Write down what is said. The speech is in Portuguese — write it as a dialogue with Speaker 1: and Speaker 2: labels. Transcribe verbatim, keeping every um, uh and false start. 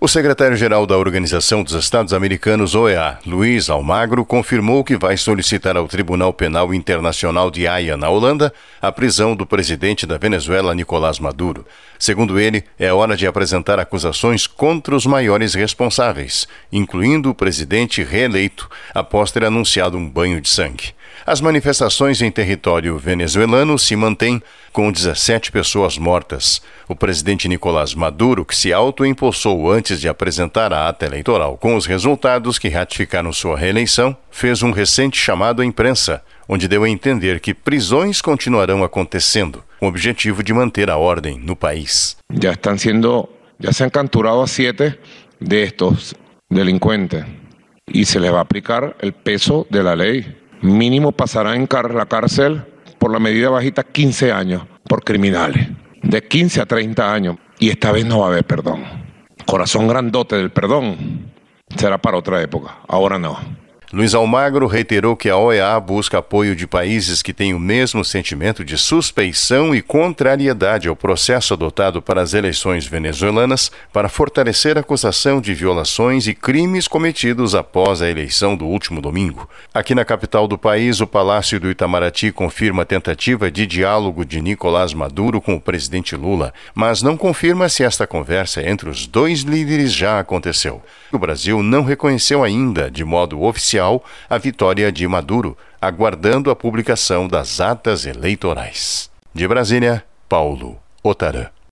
Speaker 1: O secretário-geral da Organização dos Estados Americanos, O E A, Luiz Almagro, confirmou que vai solicitar ao Tribunal Penal Internacional de Haia, na Holanda, a prisão do presidente da Venezuela, Nicolás Maduro. Segundo ele, é hora de apresentar acusações contra os maiores responsáveis, incluindo o presidente reeleito, após ter anunciado um banho de sangue. As manifestações em território venezuelano se mantêm, com dezessete pessoas mortas. O presidente Nicolás Maduro, que se autoempossou antes de apresentar a ata eleitoral com os resultados que ratificaram sua reeleição, fez um recente chamado à imprensa, onde deu a entender que prisões continuarão acontecendo, com o objetivo de manter a ordem no país.
Speaker 2: Já estão sendo, já se han capturado a siete de estos delincuentes e se les va a aplicar el peso de la ley. Mínimo pasará en car la cárcel por la medida bajita quince años por criminales, de quince a treinta años, y esta vez no va a haber perdón. Corazón grandote del perdón será para otra época, ahora no.
Speaker 1: Luiz Almagro reiterou que a O E A busca apoio de países que têm o mesmo sentimento de suspeição e contrariedade ao processo adotado para as eleições venezuelanas para fortalecer a acusação de violações e crimes cometidos após a eleição do último domingo. Aqui na capital do país, o Palácio do Itamaraty confirma a tentativa de diálogo de Nicolás Maduro com o presidente Lula, mas não confirma se esta conversa entre os dois líderes já aconteceu. O Brasil não reconheceu ainda, de modo oficial, a vitória de Maduro, aguardando a publicação das atas eleitorais. De Brasília, Paulo Otarã.